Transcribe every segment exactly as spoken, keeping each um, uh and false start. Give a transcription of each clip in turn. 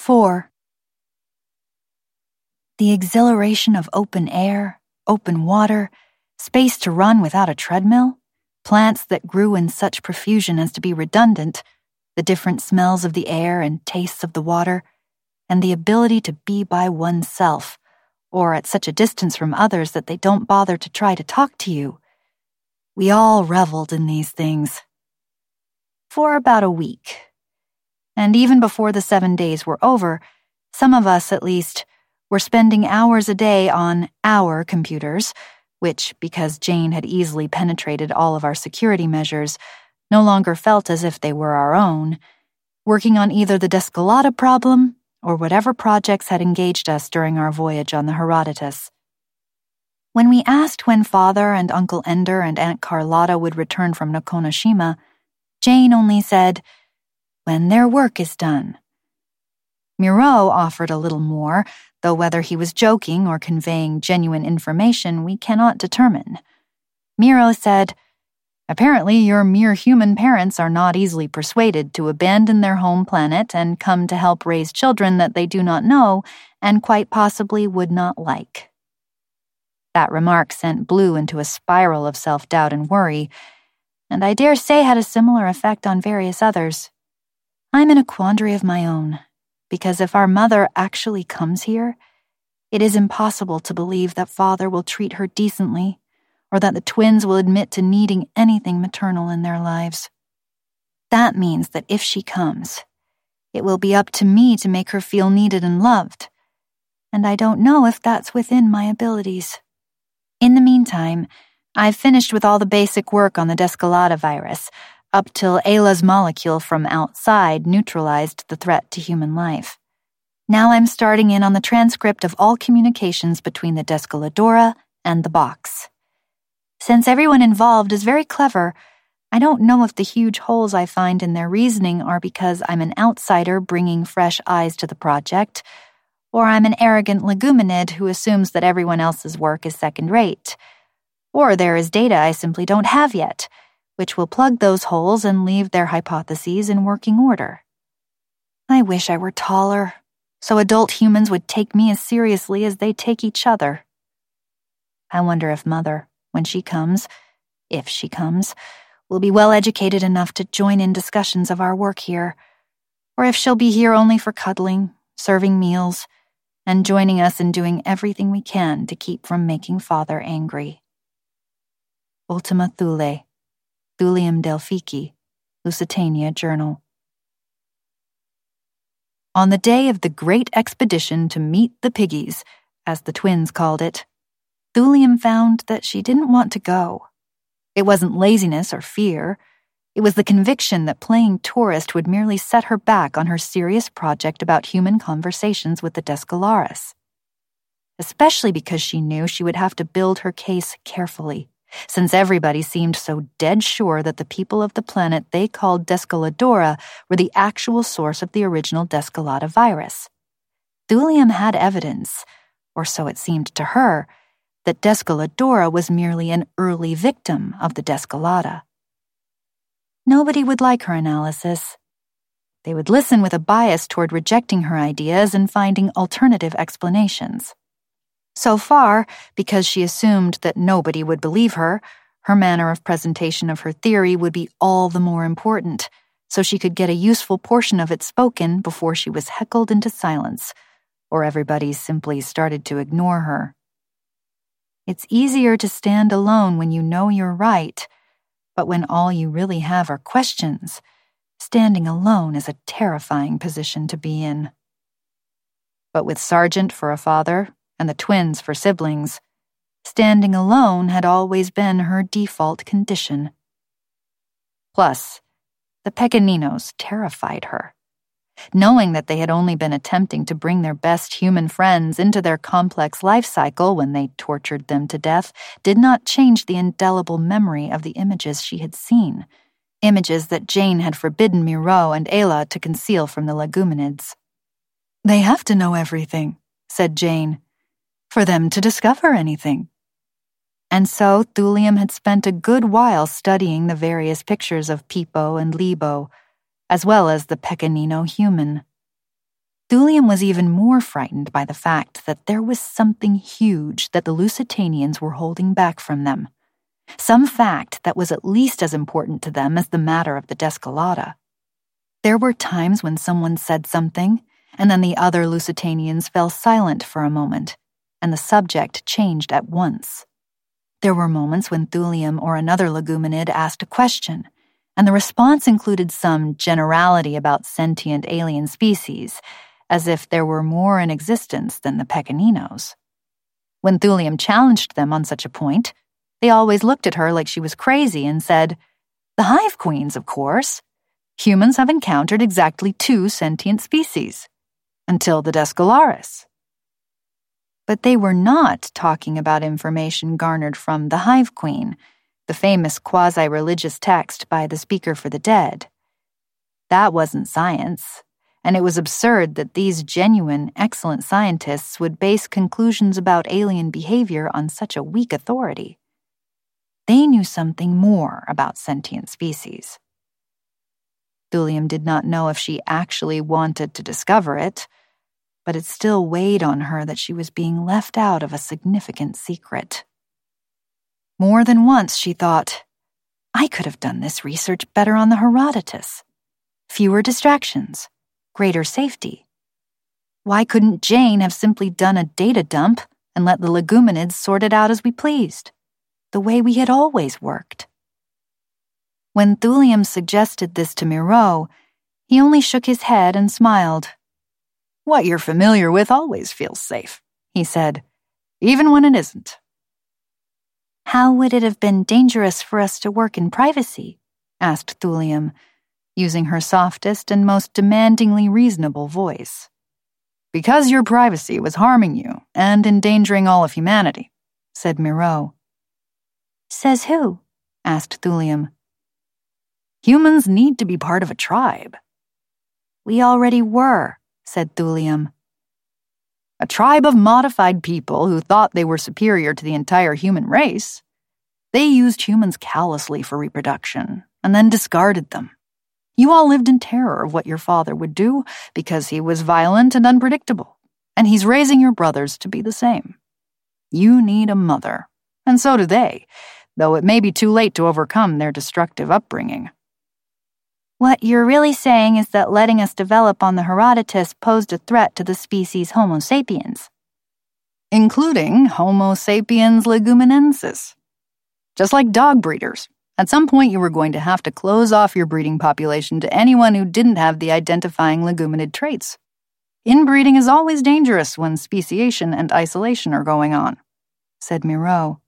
Four. The exhilaration of open air, open water, space to run without a treadmill, plants that grew in such profusion as to be redundant, the different smells of the air and tastes of the water, and the ability to be by oneself, or at such a distance from others that they don't bother to try to talk to you. We all reveled in these things. For about a week. And even before the seven days were over, some of us, at least, were spending hours a day on our computers, which, because Jane had easily penetrated all of our security measures, no longer felt as if they were our own, working on either the Descolada problem or whatever projects had engaged us during our voyage on the Herodotus. When we asked when Father and Uncle Ender and Aunt Carlotta would return from Nakonoshima, Jane only said, "When their work is done." Miro offered a little more, though whether he was joking or conveying genuine information we cannot determine. Miro said, "Apparently your mere human parents are not easily persuaded to abandon their home planet and come to help raise children that they do not know and quite possibly would not like." That remark sent Blue into a spiral of self-doubt and worry, and I dare say had a similar effect on various others. I'm in a quandary of my own, because if our mother actually comes here, it is impossible to believe that Father will treat her decently, or that the twins will admit to needing anything maternal in their lives. That means that if she comes, it will be up to me to make her feel needed and loved, and I don't know if that's within my abilities. In the meantime, I've finished with all the basic work on the Descolada virus, up till Ayla's molecule from outside neutralized the threat to human life. Now I'm starting in on the transcript of all communications between the Descoladora and the box. Since everyone involved is very clever, I don't know if the huge holes I find in their reasoning are because I'm an outsider bringing fresh eyes to the project, or I'm an arrogant leguminid who assumes that everyone else's work is second-rate, or there is data I simply don't have yet, which will plug those holes and leave their hypotheses in working order. I wish I were taller, so adult humans would take me as seriously as they take each other. I wonder if Mother, when she comes, if she comes, will be well educated enough to join in discussions of our work here, or if she'll be here only for cuddling, serving meals, and joining us in doing everything we can to keep from making Father angry. Ultima Thule, Thulium Delphici, Lusitania Journal. On the day of the great expedition to meet the piggies, as the twins called it, Thulium found that she didn't want to go. It wasn't laziness or fear. It was the conviction that playing tourist would merely set her back on her serious project about human conversations with the Descolaris. Especially because she knew she would have to build her case carefully, since everybody seemed so dead sure that the people of the planet they called Descoladora were the actual source of the original Descolada virus. Thulium had evidence, or so it seemed to her, that Descoladora was merely an early victim of the Descolada. Nobody would like her analysis. They would listen with a bias toward rejecting her ideas and finding alternative explanations. So far, because she assumed that nobody would believe her, her manner of presentation of her theory would be all the more important, so she could get a useful portion of it spoken before she was heckled into silence, or everybody simply started to ignore her. It's easier to stand alone when you know you're right, but when all you really have are questions, standing alone is a terrifying position to be in. But with Sargent for a father, and the twins for siblings, standing alone had always been her default condition. Plus, the Pequeninos terrified her. Knowing that they had only been attempting to bring their best human friends into their complex life cycle when they tortured them to death did not change the indelible memory of the images she had seen, images that Jane had forbidden Miro and Ayla to conceal from the leguminids. "They have to know everything," said Jane, "for them to discover anything." And so Thulium had spent a good while studying the various pictures of Pipo and Libo, as well as the Pequenino human. Thulium was even more frightened by the fact that there was something huge that the Lusitanians were holding back from them. Some fact that was at least as important to them as the matter of the Descolada. There were times when someone said something, and then the other Lusitanians fell silent for a moment, and the subject changed at once. There were moments when Thulium or another leguminid asked a question, and the response included some generality about sentient alien species, as if there were more in existence than the Pequeninos. When Thulium challenged them on such a point, they always looked at her like she was crazy and said, "The Hive Queens, of course. Humans have encountered exactly two sentient species, until the Descolaris." But they were not talking about information garnered from the Hive Queen, the famous quasi-religious text by the Speaker for the Dead. That wasn't science, and it was absurd that these genuine, excellent scientists would base conclusions about alien behavior on such a weak authority. They knew something more about sentient species. Thulium did not know if she actually wanted to discover it, but it still weighed on her that she was being left out of a significant secret. More than once she thought, I could have done this research better on the Herodotus. Fewer distractions, greater safety. Why couldn't Jane have simply done a data dump and let the leguminids sort it out as we pleased, the way we had always worked? When Thulium suggested this to Miro, he only shook his head and smiled. What you're familiar with always feels safe, he said, even when it isn't. How would it have been dangerous for us to work in privacy? Asked Thulium, using her softest and most demandingly reasonable voice. Because your privacy was harming you and endangering all of humanity, said Miro. Says who? Asked Thulium. Humans need to be part of a tribe. We already were, said Thulium. A tribe of modified people who thought they were superior to the entire human race. They used humans callously for reproduction and then discarded them. You all lived in terror of what your father would do because he was violent and unpredictable, and he's raising your brothers to be the same. You need a mother, and so do they, though it may be too late to overcome their destructive upbringing. What you're really saying is that letting us develop on the Herodotus posed a threat to the species Homo sapiens. Including Homo sapiens leguminensis. Just like dog breeders, at some point you were going to have to close off your breeding population to anyone who didn't have the identifying leguminid traits. Inbreeding is always dangerous when speciation and isolation are going on, said Miro.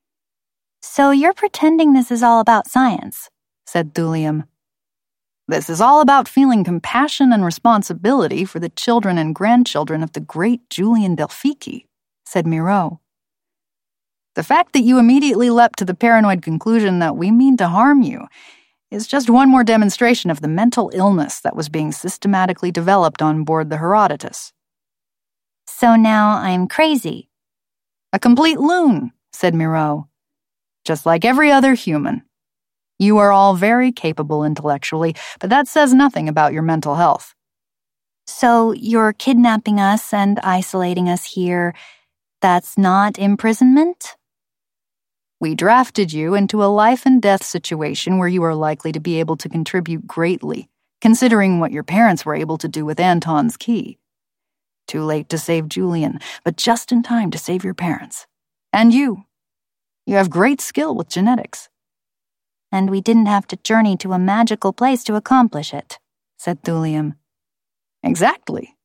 So you're pretending this is all about science, said Thulium. This is all about feeling compassion and responsibility for the children and grandchildren of the great Julian Delphici, said Miro. The fact that you immediately leapt to the paranoid conclusion that we mean to harm you is just one more demonstration of the mental illness that was being systematically developed on board the Herodotus. So now I'm crazy. A complete loon, said Miro. Just like every other human. You are all very capable intellectually, but that says nothing about your mental health. So you're kidnapping us and isolating us here. That's not imprisonment? We drafted you into a life and death situation where you are likely to be able to contribute greatly, considering what your parents were able to do with Anton's key. Too late to save Julian, but just in time to save your parents. And you. You have great skill with genetics. And we didn't have to journey to a magical place to accomplish it, said Thulium. Exactly.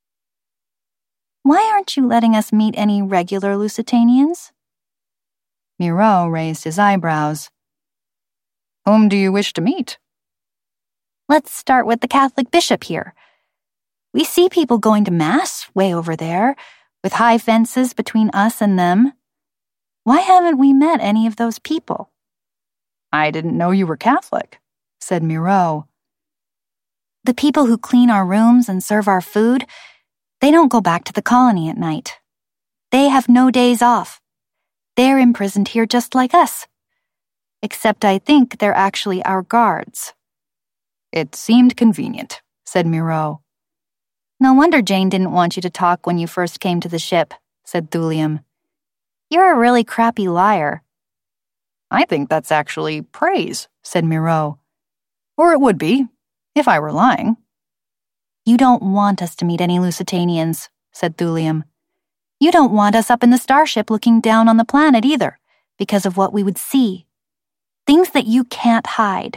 Why aren't you letting us meet any regular Lusitanians? Miro raised his eyebrows. Whom do you wish to meet? Let's start with the Catholic bishop here. We see people going to Mass way over there, with high fences between us and them. Why haven't we met any of those people? I didn't know you were Catholic, said Miro. The people who clean our rooms and serve our food, they don't go back to the colony at night. They have no days off. They're imprisoned here just like us. Except I think they're actually our guards. It seemed convenient, said Miro. No wonder Jane didn't want you to talk when you first came to the ship, said Thulium. You're a really crappy liar. I think that's actually praise, said Miro. Or it would be, if I were lying. You don't want us to meet any Lusitanians, said Thulium. You don't want us up in the starship looking down on the planet either, because of what we would see. Things that you can't hide.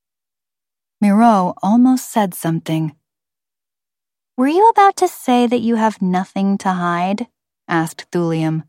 Miro almost said something. Were you about to say that you have nothing to hide? Asked Thulium.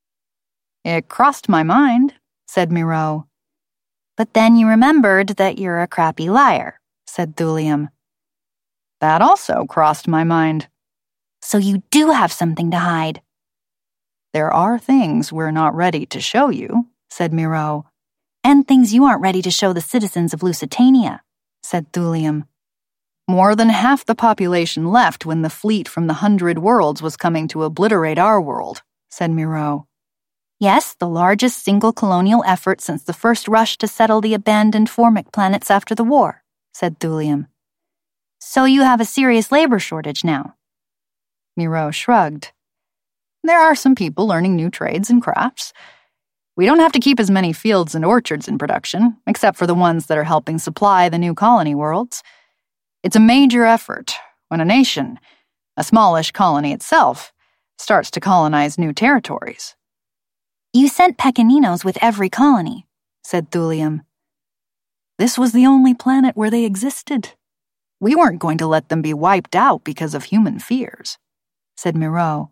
It crossed my mind, said Miro. But then you remembered that you're a crappy liar, said Thulium. That also crossed my mind. So you do have something to hide. There are things we're not ready to show you, said Miro. And things you aren't ready to show the citizens of Lusitania, said Thulium. More than half the population left when the fleet from the Hundred Worlds was coming to obliterate our world, said Miro. Yes, the largest single colonial effort since the first rush to settle the abandoned Formic planets after the war, said Thulium. So you have a serious labor shortage now. Miro shrugged. There are some people learning new trades and crafts. We don't have to keep as many fields and orchards in production, except for the ones that are helping supply the new colony worlds. It's a major effort when a nation, a smallish colony itself, starts to colonize new territories. You sent Pequeninos with every colony, said Thulium. This was the only planet where they existed. We weren't going to let them be wiped out because of human fears, said Miro.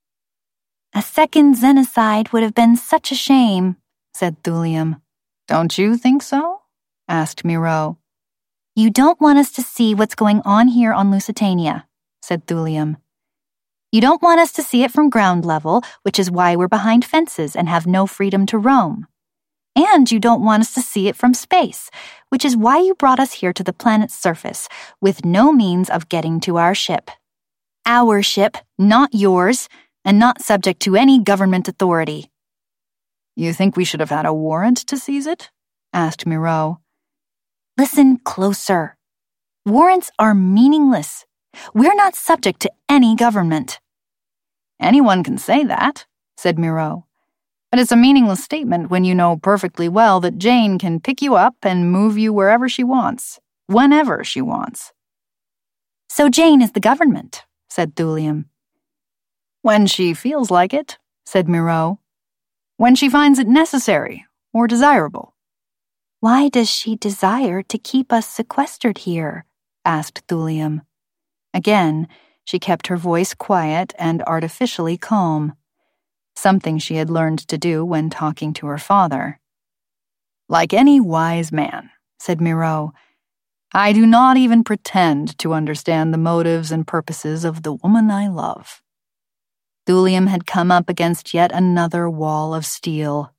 A second xenocide would have been such a shame, said Thulium. Don't you think so? Asked Miro. You don't want us to see what's going on here on Lusitania, said Thulium. You don't want us to see it from ground level, which is why we're behind fences and have no freedom to roam. And you don't want us to see it from space, which is why you brought us here to the planet's surface, with no means of getting to our ship. Our ship, not yours, and not subject to any government authority. You think we should have had a warrant to seize it? Asked Miro. Listen closer. Warrants are meaningless. We're not subject to any government. Anyone can say that, said Miro. But it's a meaningless statement when you know perfectly well that Jane can pick you up and move you wherever she wants, whenever she wants. So Jane is the government, said Thulium. When she feels like it, said Miro. When she finds it necessary or desirable. Why does she desire to keep us sequestered here? Asked Thulium. Again, she kept her voice quiet and artificially calm, something she had learned to do when talking to her father. Like any wise man, said Miro, I do not even pretend to understand the motives and purposes of the woman I love. Thulium had come up against yet another wall of steel.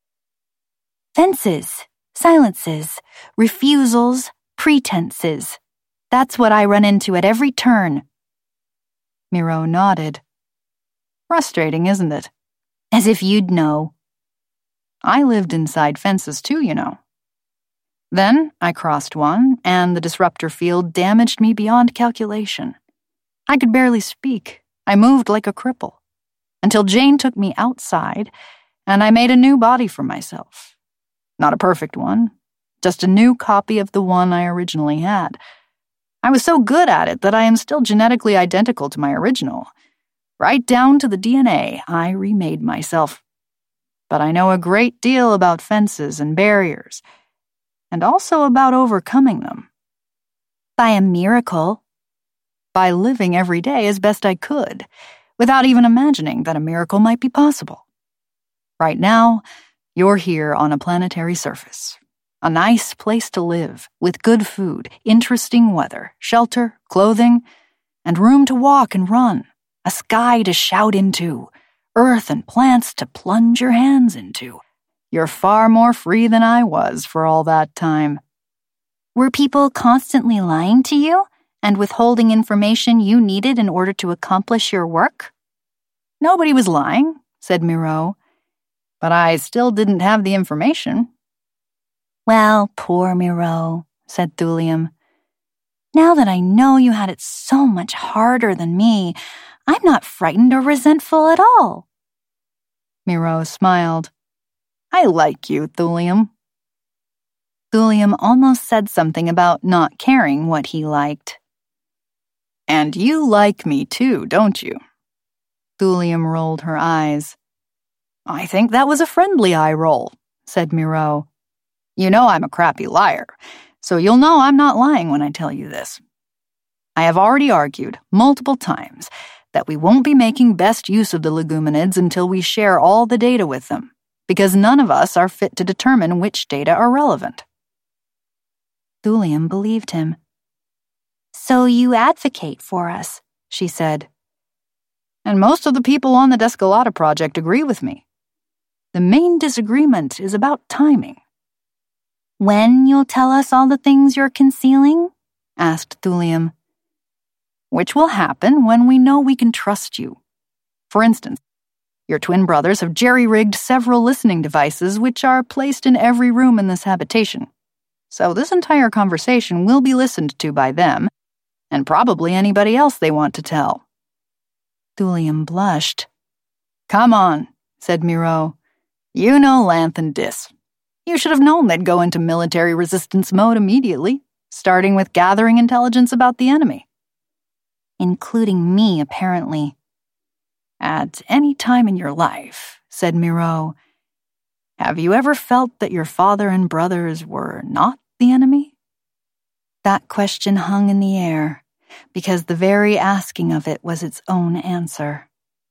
Fences, silences, refusals, pretenses. That's what I run into at every turn. Miro nodded. Frustrating, isn't it? As if you'd know. I lived inside fences too, you know. Then I crossed one, and the disruptor field damaged me beyond calculation. I could barely speak. I moved like a cripple. Until Jane took me outside, and I made a new body for myself. Not a perfect one, just a new copy of the one I originally had. I was so good at it that I am still genetically identical to my original. Right down to the D N A, I remade myself. But I know a great deal about fences and barriers, and also about overcoming them. By a miracle. By living every day as best I could, without even imagining that a miracle might be possible. Right now, you're here on a planetary surface. A nice place to live, with good food, interesting weather, shelter, clothing, and room to walk and run, a sky to shout into, earth and plants to plunge your hands into. You're far more free than I was for all that time. Were people constantly lying to you and withholding information you needed in order to accomplish your work? Nobody was lying, said Miro, but I still didn't have the information. Well, poor Miro, said Thulium. Now that I know you had it so much harder than me, I'm not frightened or resentful at all. Miro smiled. I like you, Thulium. Thulium almost said something about not caring what he liked. And you like me too, don't you? Thulium rolled her eyes. I think that was a friendly eye roll, said Miro. You know I'm a crappy liar, so you'll know I'm not lying when I tell you this. I have already argued, multiple times, that we won't be making best use of the leguminids until we share all the data with them, because none of us are fit to determine which data are relevant. Thulium believed him. So you advocate for us, she said. And most of the people on the Descolata project agree with me. The main disagreement is about timing. When you'll tell us all the things you're concealing? Asked Thulium. Which will happen when we know we can trust you. For instance, your twin brothers have jerry-rigged several listening devices which are placed in every room in this habitation. So this entire conversation will be listened to by them, and probably anybody else they want to tell. Thulium blushed. Come on, said Miro. You know Lanth and Dis. You should have known they'd go into military resistance mode immediately, starting with gathering intelligence about the enemy. Including me, apparently. At any time in your life, said Miro, have you ever felt that your father and brothers were not the enemy? That question hung in the air, because the very asking of it was its own answer.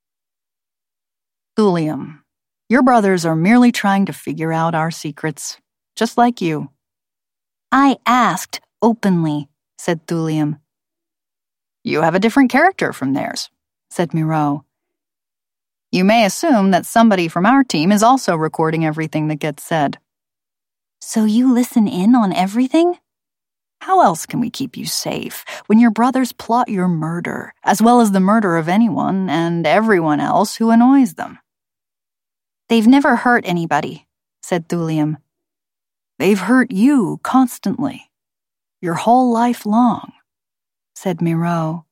Thulium, your brothers are merely trying to figure out our secrets, just like you. I asked openly, said Thulium. You have a different character from theirs, said Miro. You may assume that somebody from our team is also recording everything that gets said. So you listen in on everything? How else can we keep you safe when your brothers plot your murder, as well as the murder of anyone and everyone else who annoys them? They've never hurt anybody, said Thulium. They've hurt you constantly, your whole life long, said Miro.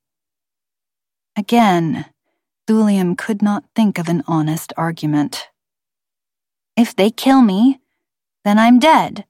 Again, Thulium could not think of an honest argument. If they kill me, then I'm dead.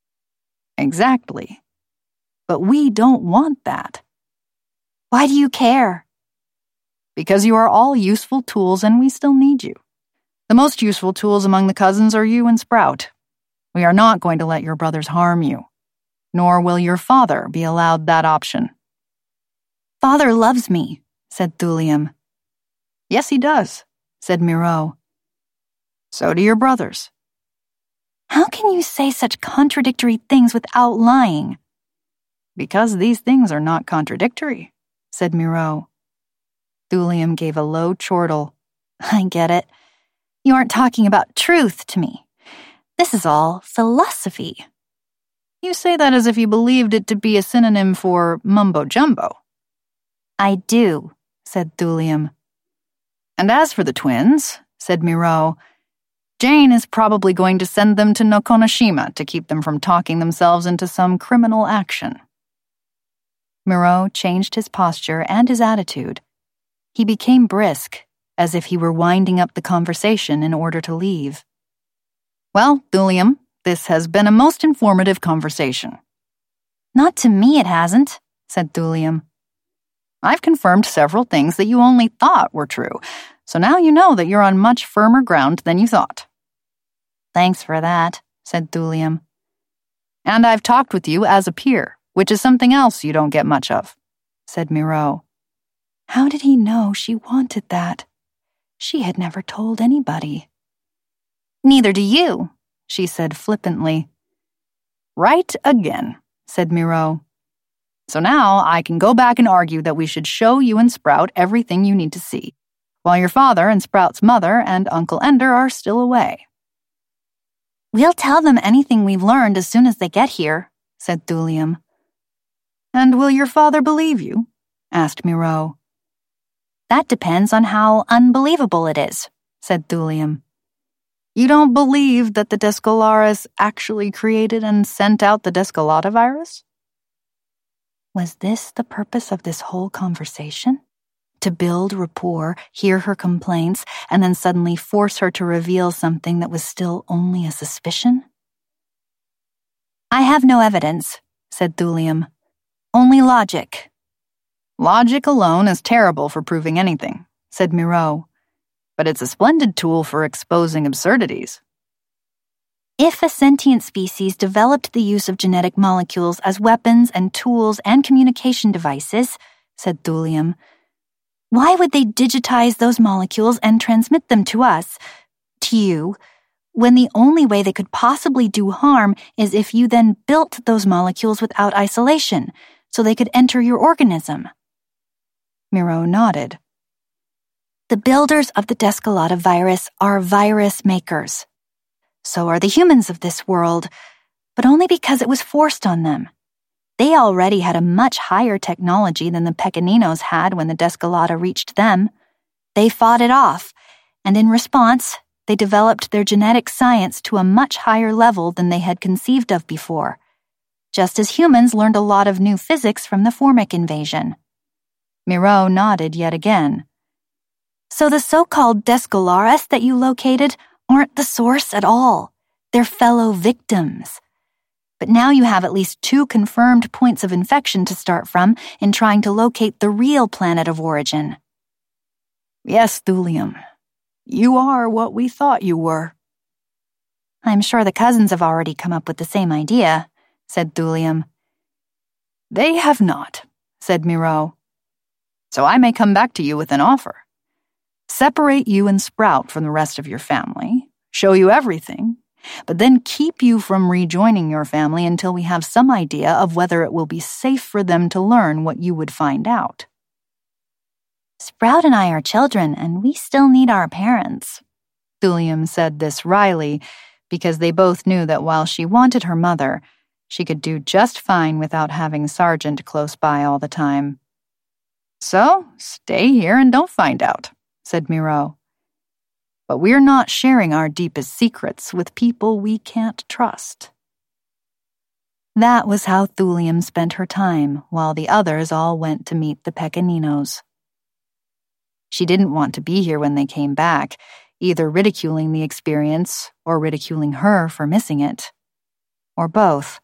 Exactly. But we don't want that. Why do you care? Because you are all useful tools and we still need you. The most useful tools among the cousins are you and Sprout. We are not going to let your brothers harm you, nor will your father be allowed that option. Father loves me, said Thulium. Yes, he does, said Miro. So do your brothers. How can you say such contradictory things without lying? Because these things are not contradictory, said Miro. Thulium gave a low chortle. I get it. You aren't talking about truth to me. This is all philosophy. You say that as if you believed it to be a synonym for mumbo-jumbo. I do, said Thulium. And as for the twins, said Miro, Jane is probably going to send them to Nokonoshima to keep them from talking themselves into some criminal action. Miro changed his posture and his attitude. He became brisk, as if he were winding up the conversation in order to leave. Well, Thulium, this has been a most informative conversation. Not to me it hasn't, said Thulium. I've confirmed several things that you only thought were true, so now you know that you're on much firmer ground than you thought. Thanks for that, said Thulium. And I've talked with you as a peer, which is something else you don't get much of, said Miro. How did he know she wanted that? She had never told anybody. Neither do you, she said flippantly. Right again, said Miro. So now I can go back and argue that we should show you and Sprout everything you need to see, while your father and Sprout's mother and Uncle Ender are still away. We'll tell them anything we've learned as soon as they get here, said Thulium. And will your father believe you? Asked Miro. That depends on how unbelievable it is, said Thulium. You don't believe that the Descolaris actually created and sent out the Descolata virus? Was this the purpose of this whole conversation? To build rapport, hear her complaints, and then suddenly force her to reveal something that was still only a suspicion? I have no evidence, said Thulium. Only logic. Logic alone is terrible for proving anything, said Miro. But it's a splendid tool for exposing absurdities. If a sentient species developed the use of genetic molecules as weapons and tools and communication devices, said Thulium, why would they digitize those molecules and transmit them to us, to you, when the only way they could possibly do harm is if you then built those molecules without isolation, so they could enter your organism? Miro nodded. The builders of the Descolata virus are virus makers. So are the humans of this world, but only because it was forced on them. They already had a much higher technology than the Pequeninos had when the Descolata reached them. They fought it off, and in response, they developed their genetic science to a much higher level than they had conceived of before, just as humans learned a lot of new physics from the Formic invasion. Miro nodded yet again. So the so-called Descolares that you located aren't the source at all. They're fellow victims. But now you have at least two confirmed points of infection to start from in trying to locate the real planet of origin. Yes, Thulium. You are what we thought you were. I'm sure the cousins have already come up with the same idea, said Thulium. They have not, said Miro. So I may come back to you with an offer. Separate you and Sprout from the rest of your family, show you everything, but then keep you from rejoining your family until we have some idea of whether it will be safe for them to learn what you would find out. Sprout and I are children, and we still need our parents. Thulium said this wryly, because they both knew that while she wanted her mother, she could do just fine without having Sargent close by all the time. So, stay here and don't find out, said Miro. But we're not sharing our deepest secrets with people we can't trust. That was how Thulium spent her time while the others all went to meet the Pequeninos. She didn't want to be here when they came back, either ridiculing the experience or ridiculing her for missing it. Or both.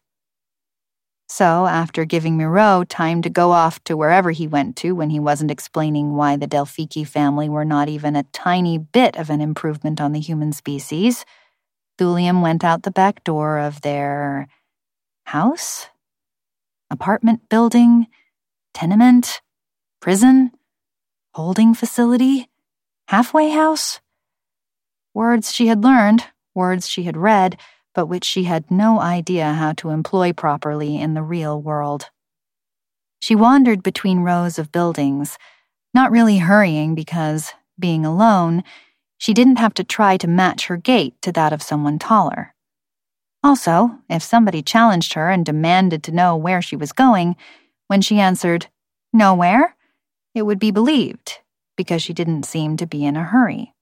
So, after giving Miro time to go off to wherever he went to when he wasn't explaining why the Delphiki family were not even a tiny bit of an improvement on the human species, Thulium went out the back door of their house? Apartment building? Tenement? Prison? Holding facility? Halfway house? Words she had learned, words she had read, but which she had no idea how to employ properly in the real world. She wandered between rows of buildings, not really hurrying because, being alone, she didn't have to try to match her gait to that of someone taller. Also, if somebody challenged her and demanded to know where she was going, when she answered, "Nowhere," it would be believed, because she didn't seem to be in a hurry.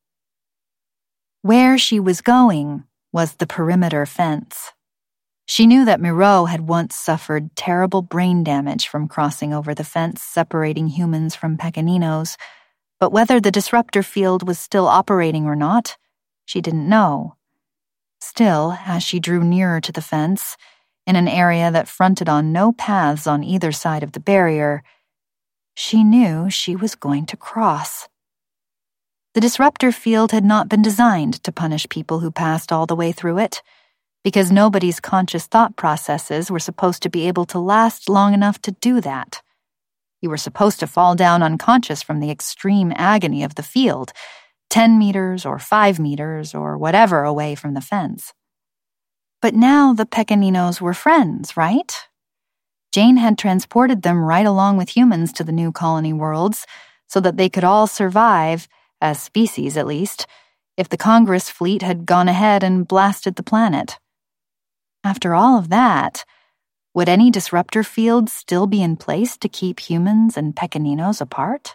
Where she was going was the perimeter fence. She knew that Miro had once suffered terrible brain damage from crossing over the fence separating humans from Pequeninos, but whether the disruptor field was still operating or not, she didn't know. Still, as she drew nearer to the fence, in an area that fronted on no paths on either side of the barrier, she knew she was going to cross. The disruptor field had not been designed to punish people who passed all the way through it, because nobody's conscious thought processes were supposed to be able to last long enough to do that. You were supposed to fall down unconscious from the extreme agony of the field, ten meters or five meters or whatever away from the fence. But now the Pequeninos were friends, right? Jane had transported them right along with humans to the new colony worlds so that they could all survive, as species at least, if the Congress fleet had gone ahead and blasted the planet. After all of that, would any disruptor field still be in place to keep humans and Pequeninos apart?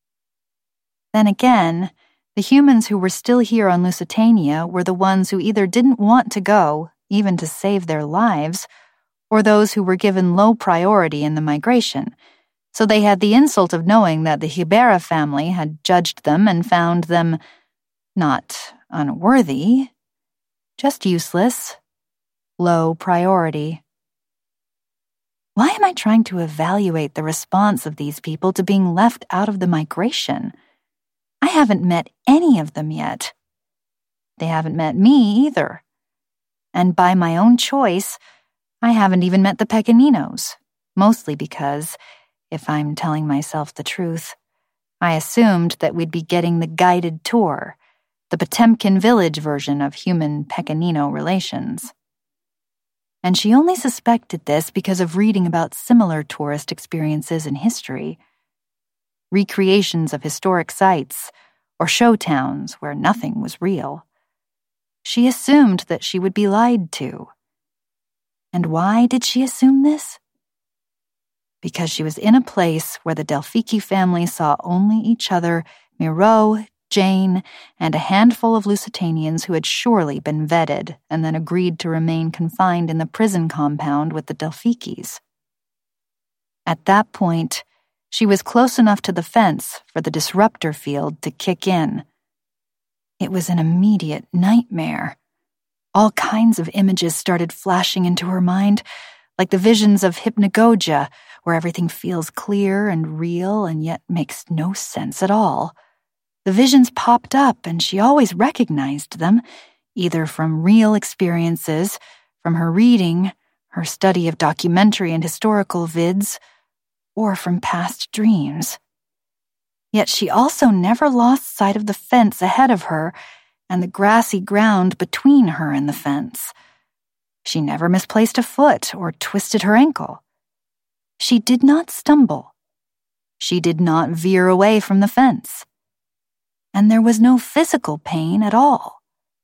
Then again, the humans who were still here on Lusitania were the ones who either didn't want to go, even to save their lives, or those who were given low priority in the migration, so they had the insult of knowing that the Ribera family had judged them and found them not unworthy, just useless, low priority. Why am I trying to evaluate the response of these people to being left out of the migration? I haven't met any of them yet. They haven't met me either. And by my own choice, I haven't even met the Pequeninos, mostly because, if I'm telling myself the truth, I assumed that we'd be getting the guided tour, the Potemkin village version of human-Pequenino relations. And she only suspected this because of reading about similar tourist experiences in history. Recreations of historic sites, or show towns where nothing was real. She assumed that she would be lied to. And why did she assume this? Because she was in a place where the Delfici family saw only each other, Miro, Jane, and a handful of Lusitanians who had surely been vetted and then agreed to remain confined in the prison compound with the Delficis. At that point, she was close enough to the fence for the disruptor field to kick in. It was an immediate nightmare. All kinds of images started flashing into her mind, like the visions of hypnagogia, where everything feels clear and real and yet makes no sense at all. The visions popped up, and she always recognized them, either from real experiences, from her reading, her study of documentary and historical vids, or from past dreams. Yet she also never lost sight of the fence ahead of her and the grassy ground between her and the fence. She never misplaced a foot or twisted her ankle. She did not stumble. She did not veer away from the fence. And there was no physical pain at all.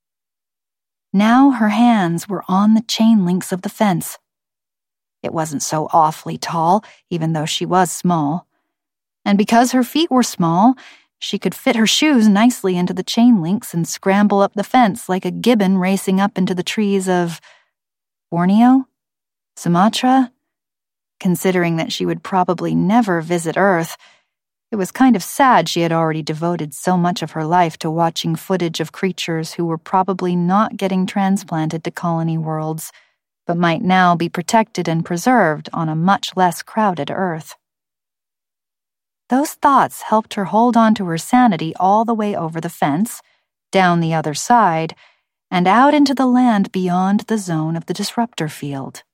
Now her hands were on the chain links of the fence. It wasn't so awfully tall, even though she was small. And because her feet were small, she could fit her shoes nicely into the chain links and scramble up the fence like a gibbon racing up into the trees of Borneo? Sumatra? Considering that she would probably never visit Earth, it was kind of sad she had already devoted so much of her life to watching footage of creatures who were probably not getting transplanted to colony worlds, but might now be protected and preserved on a much less crowded Earth. Those thoughts helped her hold on to her sanity all the way over the fence, down the other side, and out into the land beyond the zone of the disruptor field.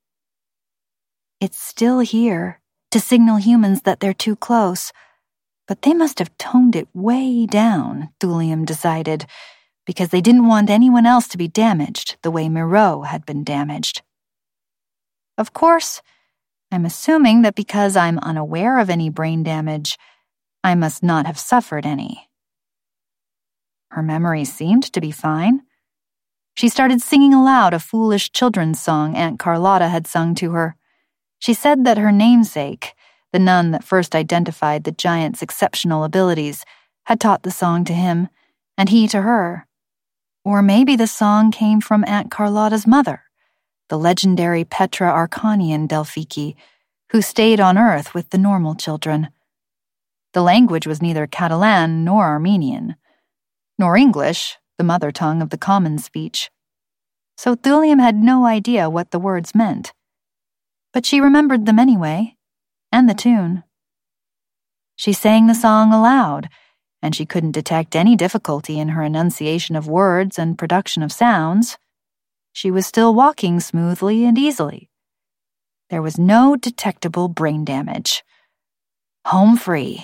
It's still here, to signal humans that they're too close, but they must have toned it way down, Thulium decided, because they didn't want anyone else to be damaged the way Miro had been damaged. Of course, I'm assuming that because I'm unaware of any brain damage, I must not have suffered any. Her memory seemed to be fine. She started singing aloud a foolish children's song Aunt Carlotta had sung to her. She said that her namesake, the nun that first identified the giant's exceptional abilities, had taught the song to him, and he to her. Or maybe the song came from Aunt Carlotta's mother, the legendary Petra Arcanian Delfici, who stayed on Earth with the normal children. The language was neither Catalan nor Armenian, nor English, the mother tongue of the common speech. So Thulium had no idea what the words meant. But she remembered them anyway, and the tune. She sang the song aloud, and she couldn't detect any difficulty in her enunciation of words and production of sounds. She was still walking smoothly and easily. There was no detectable brain damage. Home free.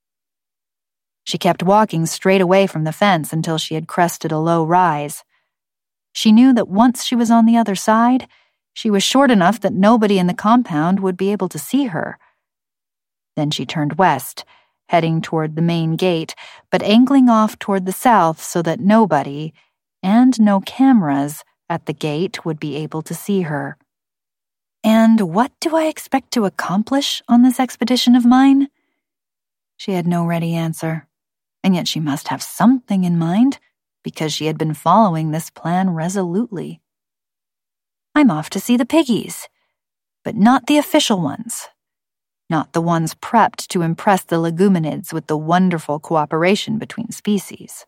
She kept walking straight away from the fence until she had crested a low rise. She knew that once she was on the other side, she was short enough that nobody in the compound would be able to see her. Then she turned west, heading toward the main gate, but angling off toward the south so that nobody, and no cameras, at the gate would be able to see her. And what do I expect to accomplish on this expedition of mine? She had no ready answer, and yet she must have something in mind, because she had been following this plan resolutely. I'm off to see the piggies. but not the official ones. Not the ones prepped to impress the leguminids with the wonderful cooperation between species.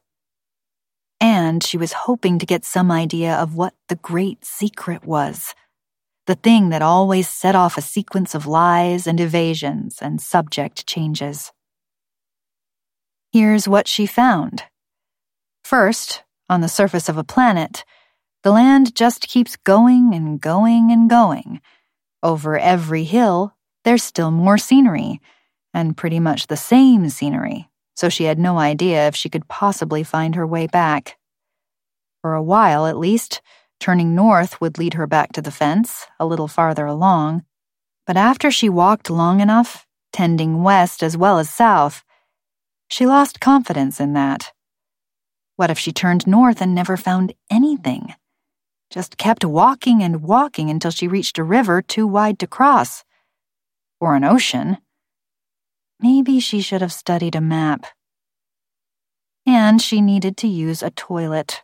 And she was hoping to get some idea of what the great secret was, the thing that always set off a sequence of lies and evasions and subject changes. Here's what she found. First, on the surface of a planet, the land just keeps going and going and going. Over every hill, there's still more scenery, and pretty much the same scenery, so she had no idea if she could possibly find her way back. For a while, at least, turning north would lead her back to the fence, a little farther along. But after she walked long enough, tending west as well as south, she lost confidence in that. What if she turned north and never found anything? Just kept walking and walking until she reached a river too wide to cross. Or an ocean. Maybe she should have studied a map. And she needed to use a toilet.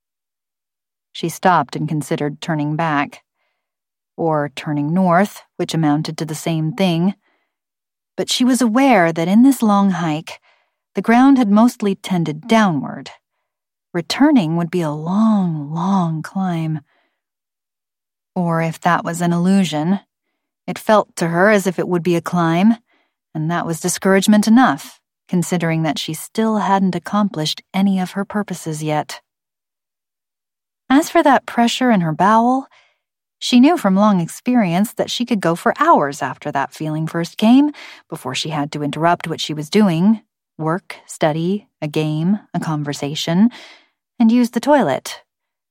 She stopped and considered turning back. Or turning north, which amounted to the same thing. But she was aware that in this long hike, the ground had mostly tended downward. Returning would be a long, long climb. Or if that was an illusion, it felt to her as if it would be a climb, and that was discouragement enough, considering that she still hadn't accomplished any of her purposes yet. As for that pressure in her bowel, she knew from long experience that she could go for hours after that feeling first came, before she had to interrupt what she was doing, work, study, a game, a conversation, and use the toilet.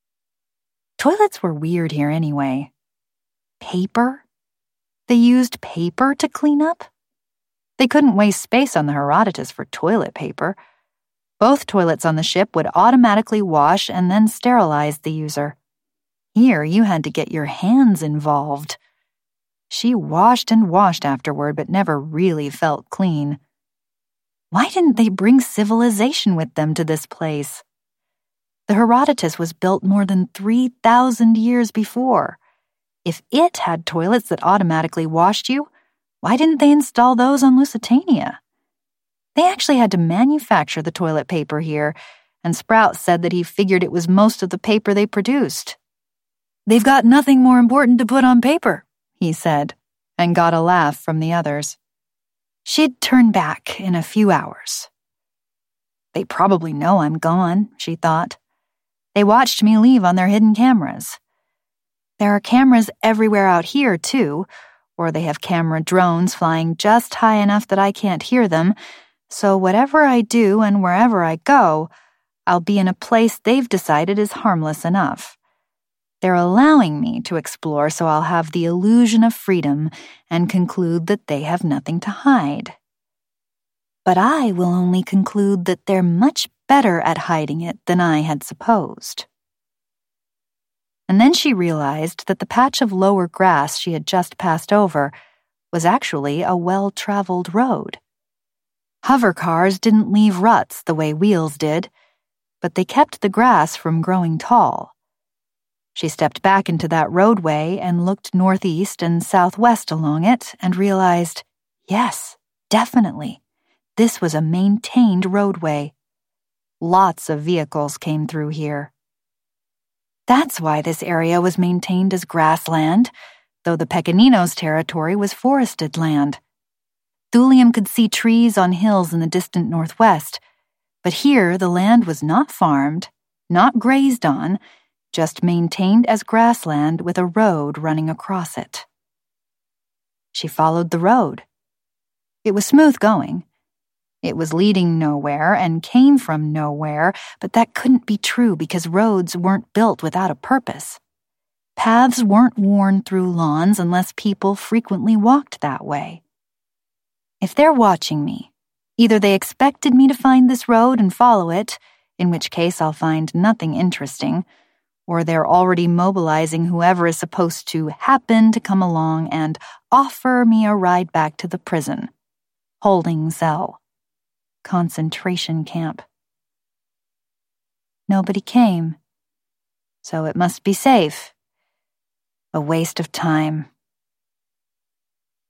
Toilets were weird here anyway. Paper? They used paper to clean up? They couldn't waste space on the Herodotus for toilet paper. Both toilets on the ship would automatically wash and then sterilize the user. Here, you had to get your hands involved. She washed and washed afterward, but never really felt clean. Why didn't they bring civilization with them to this place? The Herodotus was built more than three thousand years before. If it had toilets that automatically washed you, why didn't they install those on Lusitania? They actually had to manufacture the toilet paper here, and Sprout said that he figured it was most of the paper they produced. "They've got nothing more important to put on paper," he said, and got a laugh from the others. She'd turn back in a few hours. They probably know I'm gone, she thought. They watched me leave on their hidden cameras. There are cameras everywhere out here, too, or they have camera drones flying just high enough that I can't hear them, so whatever I do and wherever I go, I'll be in a place they've decided is harmless enough. They're allowing me to explore, so I'll have the illusion of freedom and conclude that they have nothing to hide. But I will only conclude that they're much better at hiding it than I had supposed. And then she realized that the patch of lower grass she had just passed over was actually a well-traveled road. Hover cars didn't leave ruts the way wheels did, but they kept the grass from growing tall. She stepped back into that roadway and looked northeast and southwest along it and realized, yes, definitely, this was a maintained roadway. Lots of vehicles came through here. That's why this area was maintained as grassland, though the Pequeninos' territory was forested land. Thulium could see trees on hills in the distant northwest, but here the land was not farmed, not grazed on, just maintained as grassland with a road running across it. She followed the road. It was smooth going. It was leading nowhere and came from nowhere, but that couldn't be true because roads weren't built without a purpose. Paths weren't worn through lawns unless people frequently walked that way. If they're watching me, either they expected me to find this road and follow it, in which case I'll find nothing interesting, or they're already mobilizing whoever is supposed to happen to come along and offer me a ride back to the prison. Holding cell. Concentration camp. Nobody came, so it must be safe. A waste of time.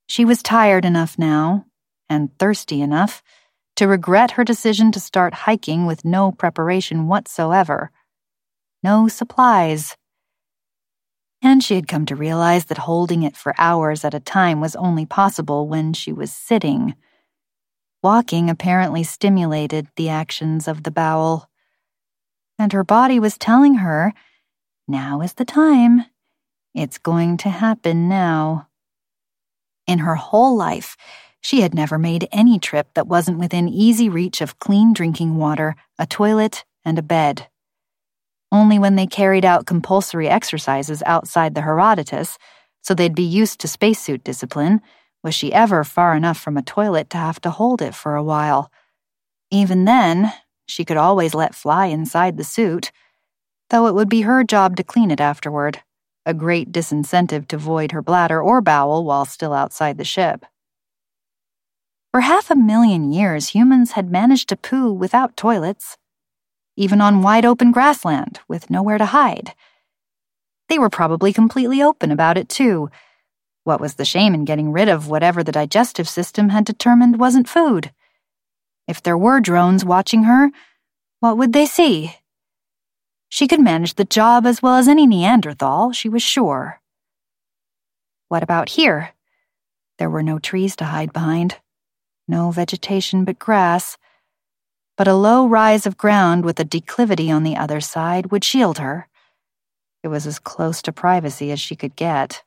She was tired enough now, and thirsty enough, to regret her decision to start hiking with no preparation whatsoever. No supplies. And she had come to realize that holding it for hours at a time was only possible when she was sitting. Walking apparently stimulated the actions of the bowel. And her body was telling her, now is the time. It's going to happen now. In her whole life, she had never made any trip that wasn't within easy reach of clean drinking water, a toilet, and a bed. Only when they carried out compulsory exercises outside the Herodotus, so they'd be used to spacesuit discipline, was she ever far enough from a toilet to have to hold it for a while. Even then, she could always let fly inside the suit, though it would be her job to clean it afterward, a great disincentive to void her bladder or bowel while still outside the ship. For half a million years, humans had managed to poo without toilets, even on wide-open grassland with nowhere to hide. They were probably completely open about it, too. What was the shame in getting rid of whatever the digestive system had determined wasn't food? If there were drones watching her, what would they see? She could manage the job as well as any Neanderthal, she was sure. What about here? There were no trees to hide behind. No vegetation but grass. But a low rise of ground with a declivity on the other side would shield her. It was as close to privacy as she could get.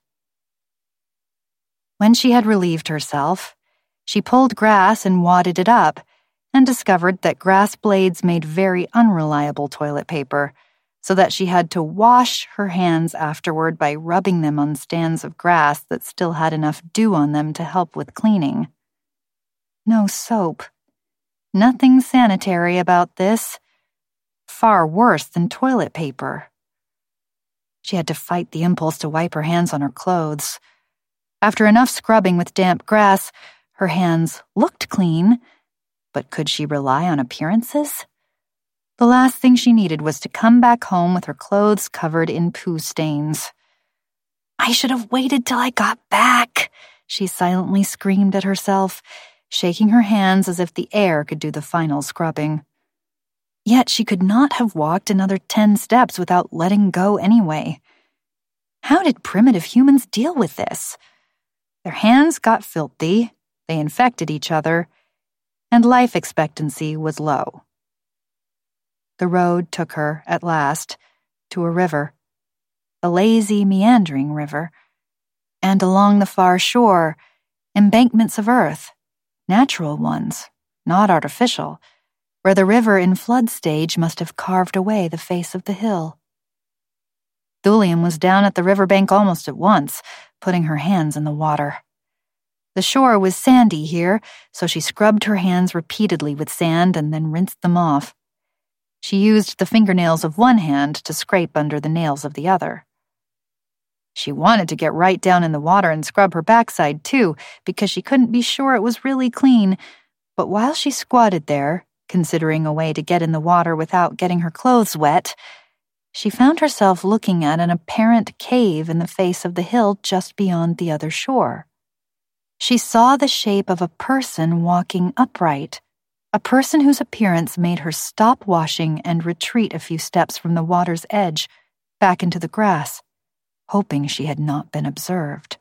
When she had relieved herself, she pulled grass and wadded it up, and discovered that grass blades made very unreliable toilet paper, so that she had to wash her hands afterward by rubbing them on stands of grass that still had enough dew on them to help with cleaning. No soap. Nothing sanitary about this. Far worse than toilet paper. She had to fight the impulse to wipe her hands on her clothes. After enough scrubbing with damp grass, her hands looked clean, but could she rely on appearances? The last thing she needed was to come back home with her clothes covered in poo stains. I should have waited till I got back, she silently screamed at herself, shaking her hands as if the air could do the final scrubbing. Yet she could not have walked another ten steps without letting go anyway. How did primitive humans deal with this? Their hands got filthy, they infected each other, and life expectancy was low. The road took her, at last, to a river, a lazy, meandering river, and along the far shore, embankments of earth, natural ones, not artificial, where the river in flood stage must have carved away the face of the hill. Thulium was down at the riverbank almost at once, putting her hands in the water. The shore was sandy here, so she scrubbed her hands repeatedly with sand and then rinsed them off. She used the fingernails of one hand to scrape under the nails of the other. She wanted to get right down in the water and scrub her backside, too, because she couldn't be sure it was really clean, but while she squatted there, considering a way to get in the water without getting her clothes wet, she found herself looking at an apparent cave in the face of the hill just beyond the other shore. She saw the shape of a person walking upright, a person whose appearance made her stop washing and retreat a few steps from the water's edge, back into the grass, hoping she had not been observed.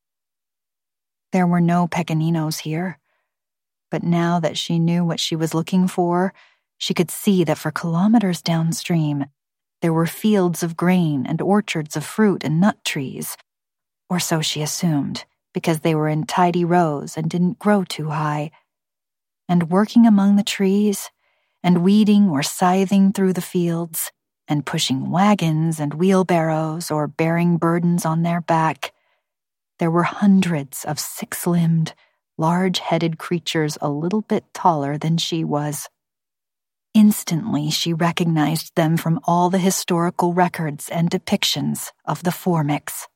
There were no pequeninos here, but now that she knew what she was looking for, she could see that for kilometers downstream, there were fields of grain and orchards of fruit and nut trees, or so she assumed, because they were in tidy rows and didn't grow too high. And working among the trees, and weeding or scything through the fields, and pushing wagons and wheelbarrows or bearing burdens on their back, there were hundreds of six-limbed, large-headed creatures a little bit taller than she was. Instantly she recognized them from all the historical records and depictions of the Formics.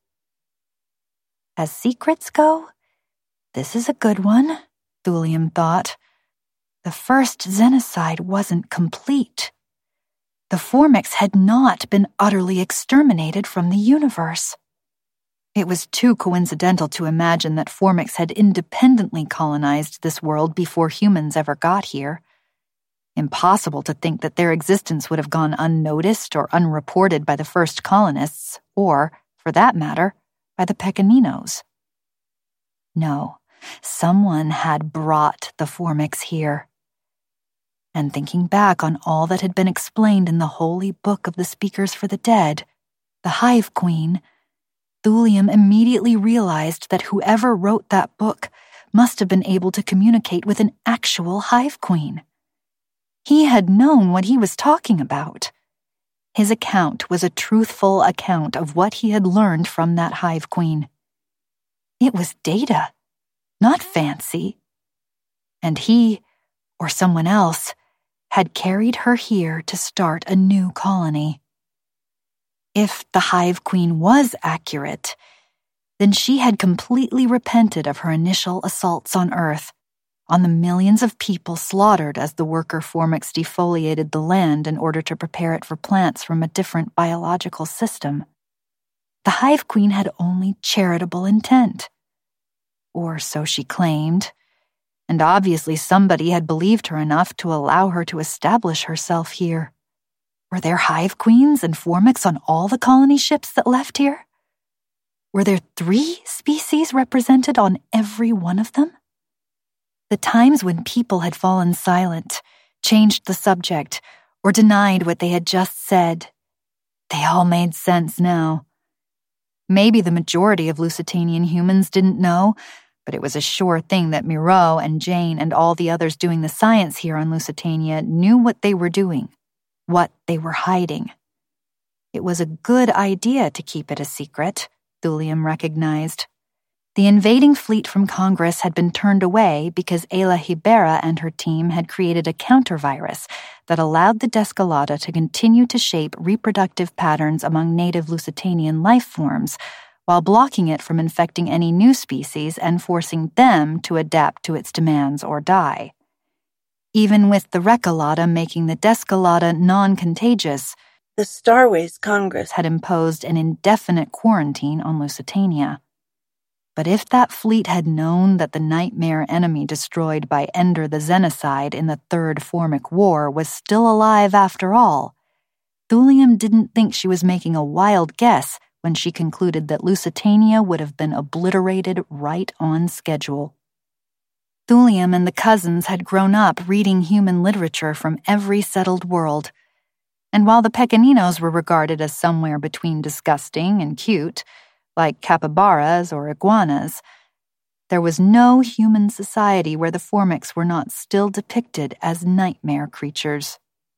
As secrets go, this is a good one, Thulium thought. The first xenocide wasn't complete. The Formics had not been utterly exterminated from the universe. It was too coincidental to imagine that Formix had independently colonized this world before humans ever got here. Impossible to think that their existence would have gone unnoticed or unreported by the first colonists, or, for that matter, by the Pequeninos. No, someone had brought the Formix here. And thinking back on all that had been explained in the holy book of the Speakers for the Dead, the Hive Queen, Thulium immediately realized that whoever wrote that book must have been able to communicate with an actual Hive Queen. He had known what he was talking about. His account was a truthful account of what he had learned from that Hive Queen. It was data, not fancy. And he, or someone else, had carried her here to start a new colony. If the Hive Queen was accurate, then she had completely repented of her initial assaults on Earth, on the millions of people slaughtered as the worker Formix defoliated the land in order to prepare it for plants from a different biological system. The Hive Queen had only charitable intent. Or so she claimed, and obviously somebody had believed her enough to allow her to establish herself here. Were there Hive Queens and Formix on all the colony ships that left here? Were there three species represented on every one of them? The times when people had fallen silent, changed the subject, or denied what they had just said, they all made sense now. Maybe the majority of Lusitanian humans didn't know, but it was a sure thing that Miro and Jane and all the others doing the science here on Lusitania knew what they were doing, what they were hiding. It was a good idea to keep it a secret, Thulium recognized. The invading fleet from Congress had been turned away because Ayla Hibera and her team had created a counter-virus that allowed the Descolata to continue to shape reproductive patterns among native Lusitanian life forms, while blocking it from infecting any new species and forcing them to adapt to its demands or die. Even with the Recolata making the Descolata non-contagious, the Starways Congress had imposed an indefinite quarantine on Lusitania. But if that fleet had known that the nightmare enemy destroyed by Ender the Xenocide in the Third Formic War was still alive after all, Thulium didn't think she was making a wild guess when she concluded that Lusitania would have been obliterated right on schedule. Thulium and the cousins had grown up reading human literature from every settled world, and while the Pequeninos were regarded as somewhere between disgusting and cute, like capybaras or iguanas, there was no human society where the Formix were not still depicted as nightmare creatures.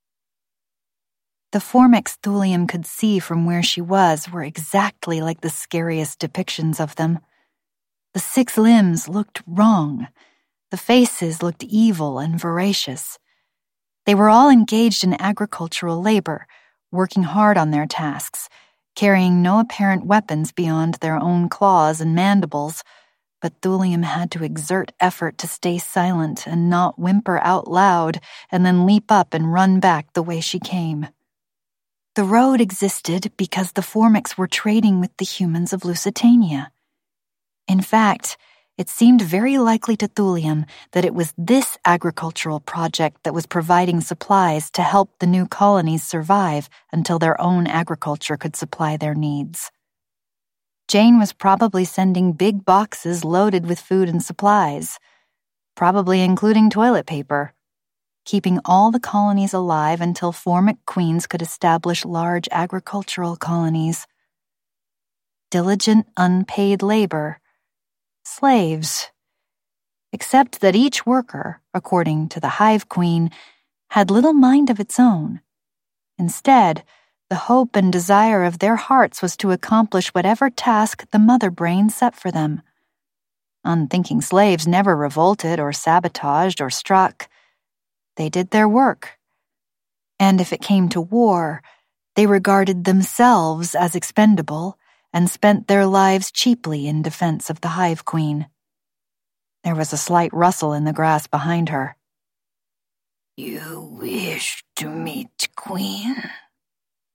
The Formix Thulium could see from where she was were exactly like the scariest depictions of them. The six limbs looked wrong. The faces looked evil and voracious. They were all engaged in agricultural labor, working hard on their tasks, carrying no apparent weapons beyond their own claws and mandibles, but Thulium had to exert effort to stay silent and not whimper out loud and then leap up and run back the way she came. The road existed because the Formix were trading with the humans of Lusitania. In fact, it seemed very likely to Thulium that it was this agricultural project that was providing supplies to help the new colonies survive until their own agriculture could supply their needs. Jane was probably sending big boxes loaded with food and supplies, probably including toilet paper, keeping all the colonies alive until Formic queens could establish large agricultural colonies. Diligent, unpaid labor. Slaves. Except that each worker, according to the Hive Queen, had little mind of its own. Instead, the hope and desire of their hearts was to accomplish whatever task the mother brain set for them. Unthinking slaves never revolted or sabotaged or struck. They did their work. And if it came to war, they regarded themselves as expendable and spent their lives cheaply in defense of the Hive Queen. There was a slight rustle in the grass behind her. "You wish to meet Queen?"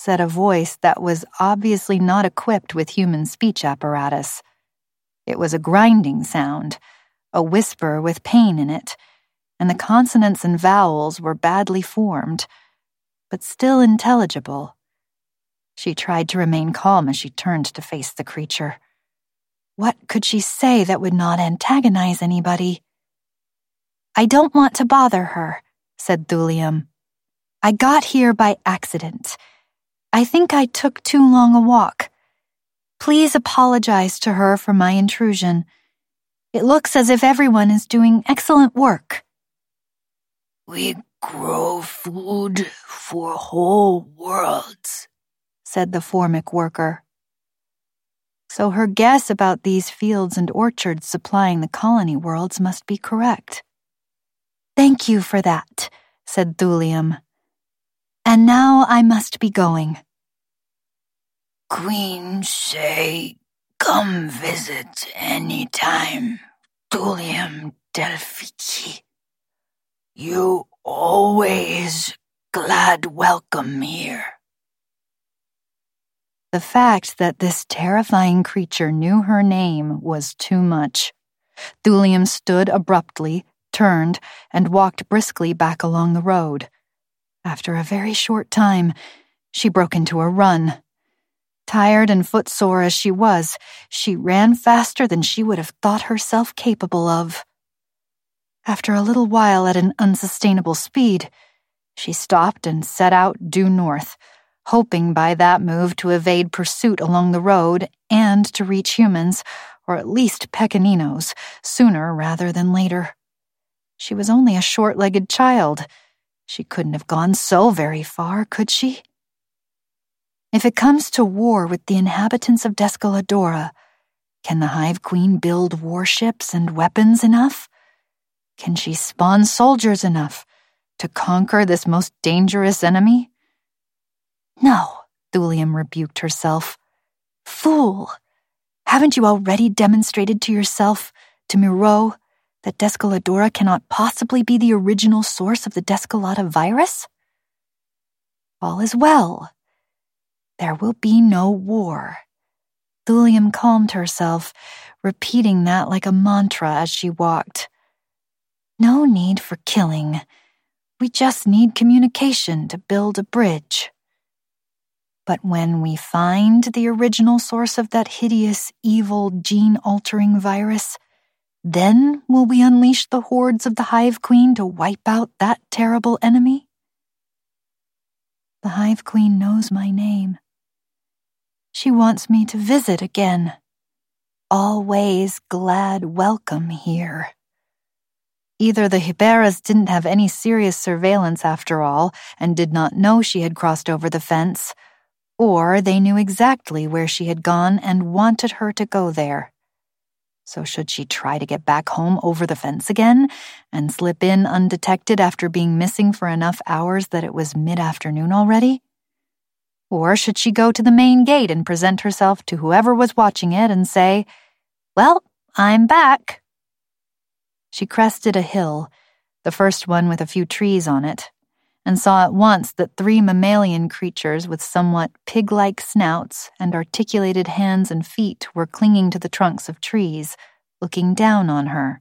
said a voice that was obviously not equipped with human speech apparatus. It was a grinding sound, a whisper with pain in it, and the consonants and vowels were badly formed, but still intelligible. She tried to remain calm as she turned to face the creature. What could she say that would not antagonize anybody? "I don't want to bother her," said Thulium. "I got here by accident. I think I took too long a walk. Please apologize to her for my intrusion. It looks as if everyone is doing excellent work." "We grow food for whole worlds," said the Formic worker. So her guess about these fields and orchards supplying the colony worlds must be correct. "Thank you for that," said Thulium. "And now I must be going." "Queen say, come visit any time, Thulium Delphiki. You always glad welcome here." The fact that this terrifying creature knew her name was too much. Thulium stood abruptly, turned, and walked briskly back along the road. After a very short time, she broke into a run. Tired and footsore as she was, she ran faster than she would have thought herself capable of. After a little while at an unsustainable speed, she stopped and set out due north, hoping by that move to evade pursuit along the road and to reach humans, or at least peccaninos, sooner rather than later. She was only a short-legged child. She couldn't have gone so very far, could she? If it comes to war with the inhabitants of Descaladora, can the Hive Queen build warships and weapons enough? Can she spawn soldiers enough to conquer this most dangerous enemy? No, Thulium rebuked herself. Fool! Haven't you already demonstrated to yourself, to Miro, that Descaladora cannot possibly be the original source of the Descalada virus? All is well. There will be no war. Thulium calmed herself, repeating that like a mantra as she walked. No need for killing. We just need communication to build a bridge. But when we find the original source of that hideous, evil, gene-altering virus, then will we unleash the hordes of the Hive Queen to wipe out that terrible enemy? The Hive Queen knows my name. She wants me to visit again. Always glad welcome here. Either the Hiberas didn't have any serious surveillance after all and did not know she had crossed over the fence, or they knew exactly where she had gone and wanted her to go there. So should she try to get back home over the fence again and slip in undetected after being missing for enough hours that it was mid-afternoon already? Or should she go to the main gate and present herself to whoever was watching it and say, "Well, I'm back"? She crested a hill, the first one with a few trees on it, and saw at once that three mammalian creatures with somewhat pig-like snouts and articulated hands and feet were clinging to the trunks of trees, looking down on her.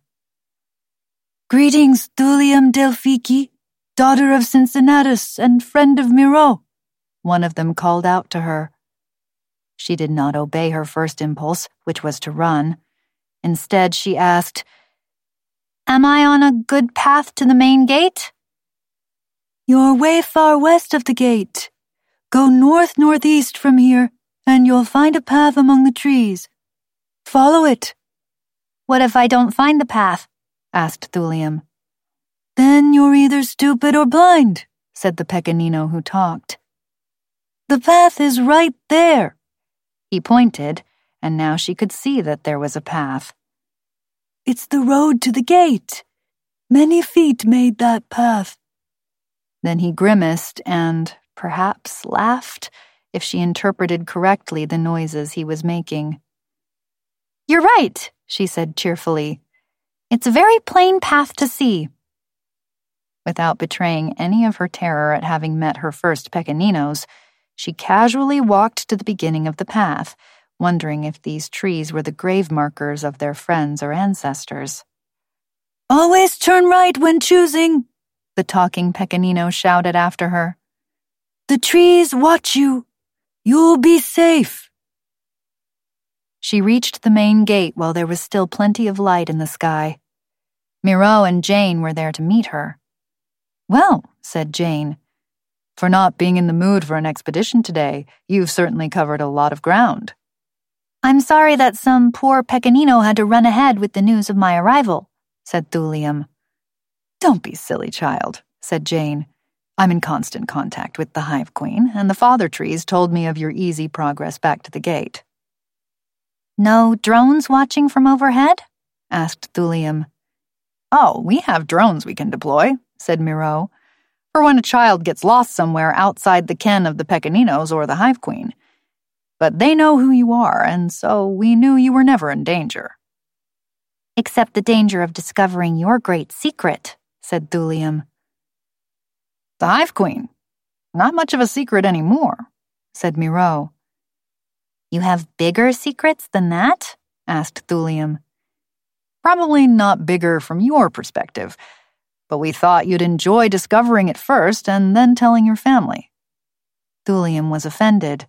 "Greetings, Thulium Delphiki, daughter of Cincinnatus and friend of Miro," one of them called out to her. She did not obey her first impulse, which was to run. Instead, she asked, "Am I on a good path to the main gate?" "You're way far west of the gate. Go north-northeast from here, and you'll find a path among the trees. Follow it." "What if I don't find the path?" asked Thulium. "Then you're either stupid or blind," said the pecanino who talked. "The path is right there." He pointed, and now she could see that there was a path. "It's the road to the gate. Many feet made that path." Then he grimaced and, perhaps, laughed, if she interpreted correctly the noises he was making. "You're right," she said cheerfully. "It's a very plain path to see." Without betraying any of her terror at having met her first pecaninos, she casually walked to the beginning of the path, wondering if these trees were the grave markers of their friends or ancestors. "Always turn right when choosing," the talking pecanino shouted after her. "The trees watch you. You'll be safe." She reached the main gate while there was still plenty of light in the sky. Miro and Jane were there to meet her. "Well," said Jane, "for not being in the mood for an expedition today, you've certainly covered a lot of ground." "I'm sorry that some poor pecanino had to run ahead with the news of my arrival," said Thulium. "Don't be silly, child," said Jane. "I'm in constant contact with the Hive Queen, and the Father Trees told me of your easy progress back to the gate." "No drones watching from overhead?" asked Thulium. "Oh, we have drones we can deploy," said Miro, "for when a child gets lost somewhere outside the ken of the Pecaninos or the Hive Queen. But they know who you are, and so we knew you were never in danger." "Except the danger of discovering your great secret," said Thulium. "The Hive Queen? Not much of a secret anymore," said Miro. "You have bigger secrets than that?" asked Thulium. "Probably not bigger from your perspective, but we thought you'd enjoy discovering it first and then telling your family." Thulium was offended.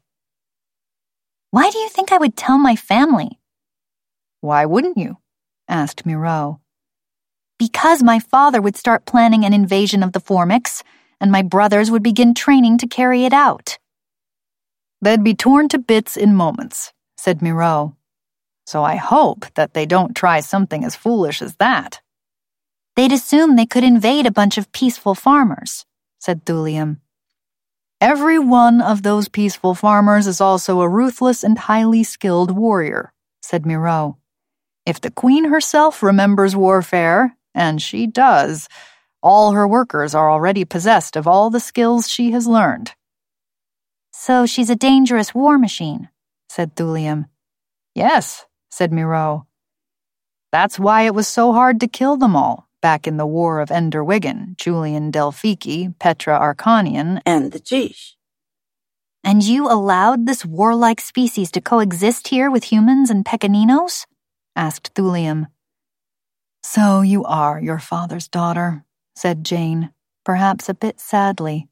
"Why do you think I would tell my family?" "Why wouldn't you?" asked Miro. "Because my father would start planning an invasion of the Formix, and my brothers would begin training to carry it out." "They'd be torn to bits in moments," said Miro. "So I hope that they don't try something as foolish as that." "They'd assume they could invade a bunch of peaceful farmers," said Thulium. "Every one of those peaceful farmers is also a ruthless and highly skilled warrior," said Miro. "If the queen herself remembers warfare, and she does, all her workers are already possessed of all the skills she has learned." "So she's a dangerous war machine," said Thulium. "Yes," said Miro. "That's why it was so hard to kill them all back in the War of Enderwigan, Julian Delphici, Petra Arcanian, and the Jish." "And you allowed this warlike species to coexist here with humans and pecaninos?" asked Thulium. "So you are your father's daughter," said Jane, perhaps a bit sadly.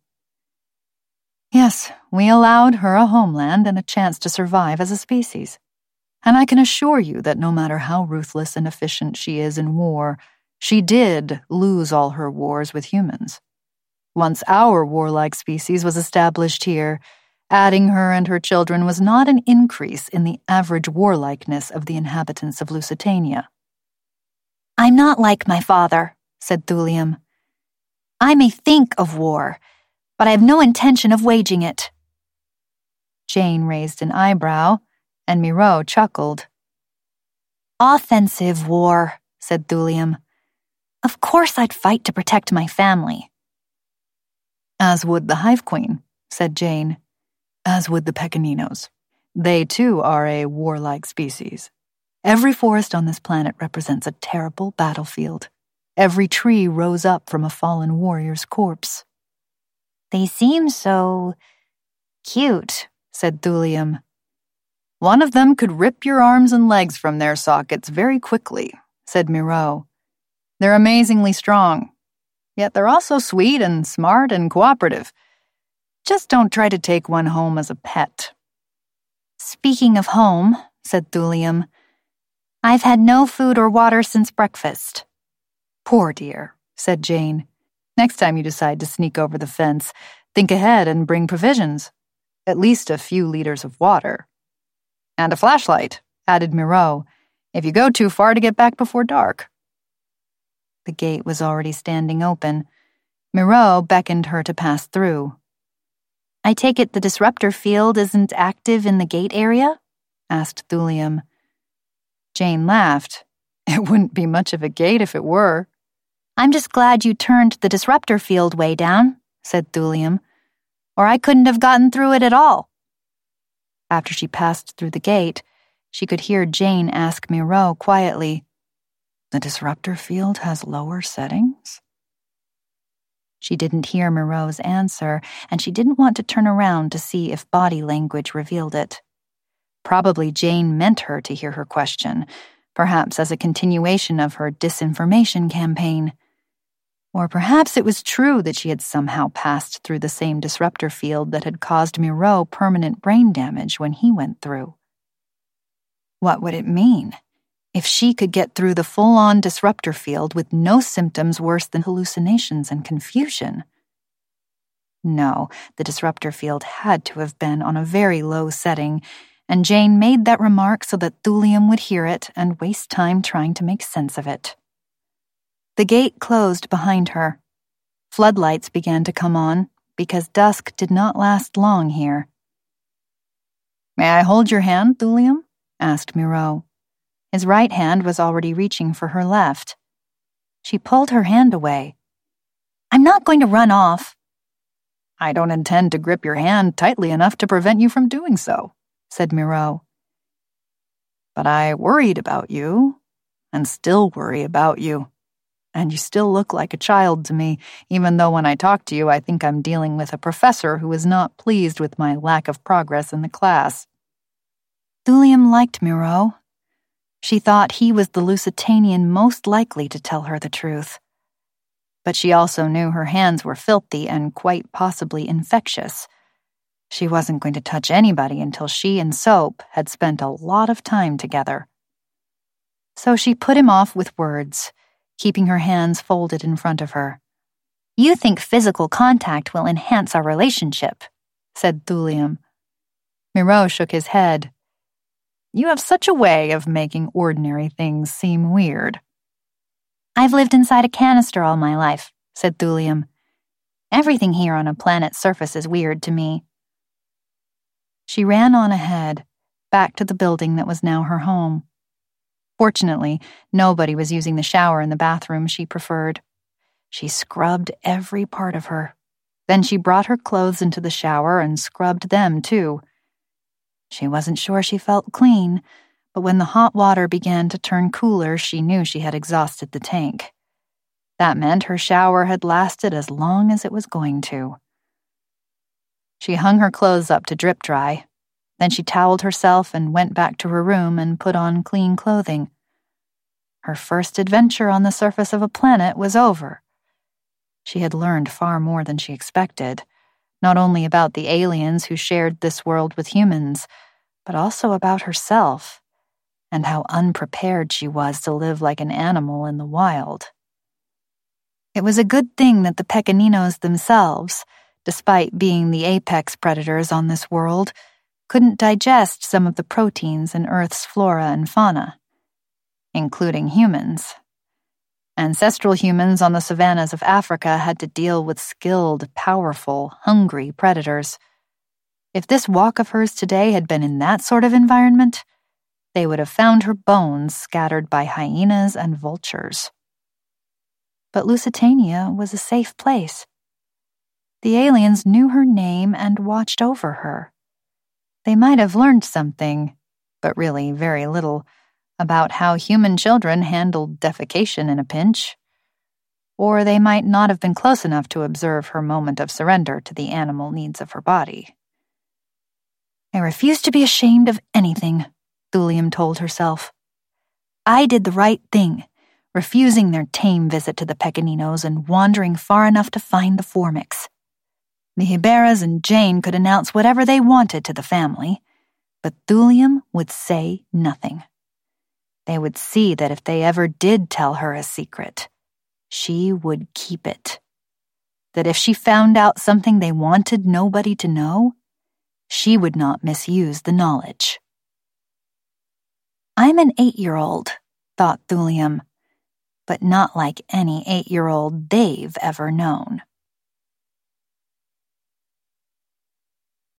"Yes, we allowed her a homeland and a chance to survive as a species. And I can assure you that no matter how ruthless and efficient she is in war, she did lose all her wars with humans. Once our warlike species was established here, adding her and her children was not an increase in the average warlikeness of the inhabitants of Lusitania." "I'm not like my father," said Thulium. "I may think of war, but I have no intention of waging it." Jane raised an eyebrow, and Miro chuckled. "Offensive war," said Thulium. "Of course I'd fight to protect my family." "As would the Hive Queen," said Jane. "As would the Pecaninos. They, too, are a warlike species. Every forest on this planet represents a terrible battlefield. Every tree rose up from a fallen warrior's corpse." "They seem so cute," said Thulium. "One of them could rip your arms and legs from their sockets very quickly," said Miro. "They're amazingly strong. Yet they're also sweet and smart and cooperative. Just don't try to take one home as a pet." "Speaking of home," said Thulium, "I've had no food or water since breakfast." "Poor dear," said Jane. "Next time you decide to sneak over the fence, think ahead and bring provisions. At least a few liters of water. And a flashlight," added Miro, "if you go too far to get back before dark." The gate was already standing open. Miro beckoned her to pass through. "I take it the disruptor field isn't active in the gate area?" asked Thulium. Jane laughed. "It wouldn't be much of a gate if it were." "I'm just glad you turned the disruptor field way down," said Thulium, "or I couldn't have gotten through it at all." After she passed through the gate, she could hear Jane ask Miro quietly, "The disruptor field has lower settings?" She didn't hear Moreau's answer, and she didn't want to turn around to see if body language revealed it. Probably Jane meant her to hear her question, perhaps as a continuation of her disinformation campaign. Or perhaps it was true that she had somehow passed through the same disruptor field that had caused Moreau permanent brain damage when he went through. What would it mean if she could get through the full-on disruptor field with no symptoms worse than hallucinations and confusion? No, the disruptor field had to have been on a very low setting, and Jane made that remark so that Thulium would hear it and waste time trying to make sense of it. The gate closed behind her. Floodlights began to come on, because dusk did not last long here. "May I hold your hand, Thulium?" asked Moreau. His right hand was already reaching for her left. She pulled her hand away. "I'm not going to run off." "I don't intend to grip your hand tightly enough to prevent you from doing so," said Moreau. "But I worried about you, and still worry about you. And you still look like a child to me, even though when I talk to you I think I'm dealing with a professor who is not pleased with my lack of progress in the class." Thulium liked Moreau. She thought he was the Lusitanian most likely to tell her the truth. But she also knew her hands were filthy and quite possibly infectious. She wasn't going to touch anybody until she and Soap had spent a lot of time together. So she put him off with words, keeping her hands folded in front of her. "You think physical contact will enhance our relationship," said Thulium. Moreau shook his head. "You have such a way of making ordinary things seem weird." "I've lived inside a canister all my life," said Thulium. "Everything here on a planet's surface is weird to me." She ran on ahead, back to the building that was now her home. Fortunately, nobody was using the shower in the bathroom she preferred. She scrubbed every part of her. Then she brought her clothes into the shower and scrubbed them, too. She wasn't sure she felt clean, but when the hot water began to turn cooler, she knew she had exhausted the tank. That meant her shower had lasted as long as it was going to. She hung her clothes up to drip dry. Then she toweled herself and went back to her room and put on clean clothing. Her first adventure on the surface of a planet was over. She had learned far more than she expected, not only about the aliens who shared this world with humans, but also about herself, and how unprepared she was to live like an animal in the wild. It was a good thing that the Pequeninos themselves, despite being the apex predators on this world, couldn't digest some of the proteins in Earth's flora and fauna, including humans. Ancestral humans on the savannas of Africa had to deal with skilled, powerful, hungry predators. If this walk of hers today had been in that sort of environment, they would have found her bones scattered by hyenas and vultures. But Lusitania was a safe place. The aliens knew her name and watched over her. They might have learned something, but really very little, about how human children handled defecation in a pinch. Or they might not have been close enough to observe her moment of surrender to the animal needs of her body. "I refuse to be ashamed of anything," Thulium told herself. "I did the right thing, refusing their tame visit to the Pequeninos and wandering far enough to find the Formix. The Hiberas and Jane could announce whatever they wanted to the family, but Thulium would say nothing. They would see that if they ever did tell her a secret, she would keep it. That if she found out something they wanted nobody to know, she would not misuse the knowledge. "I'm an eight-year-old," thought Thulium, but not like any eight-year-old they've ever known.